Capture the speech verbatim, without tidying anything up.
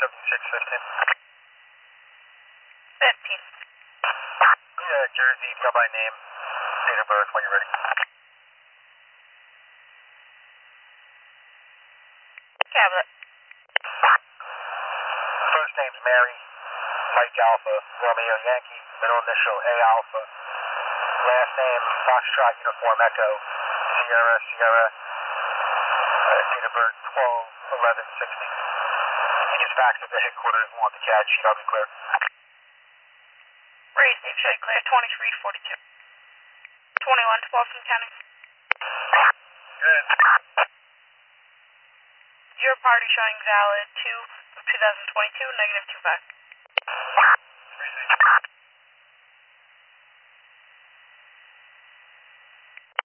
seventy-six fifteen. fifteen. Yeah, Jersey, go by name, date of birth when you're ready. Tablet. First name's Mary, Mike Alpha, Romeo Yankee, middle initial A Alpha. Last name, Foxtrot Uniform Echo, Sierra, Sierra. Uh, date of birth, twelve eleven sixty. You just fax at the headquarters, want the CAD sheet, I'll be clear. Raise Dave Shade clear, twenty-three forty-two. twenty-one to Boston County. Good. Your party showing valid two of two thousand twenty-two, negative two five.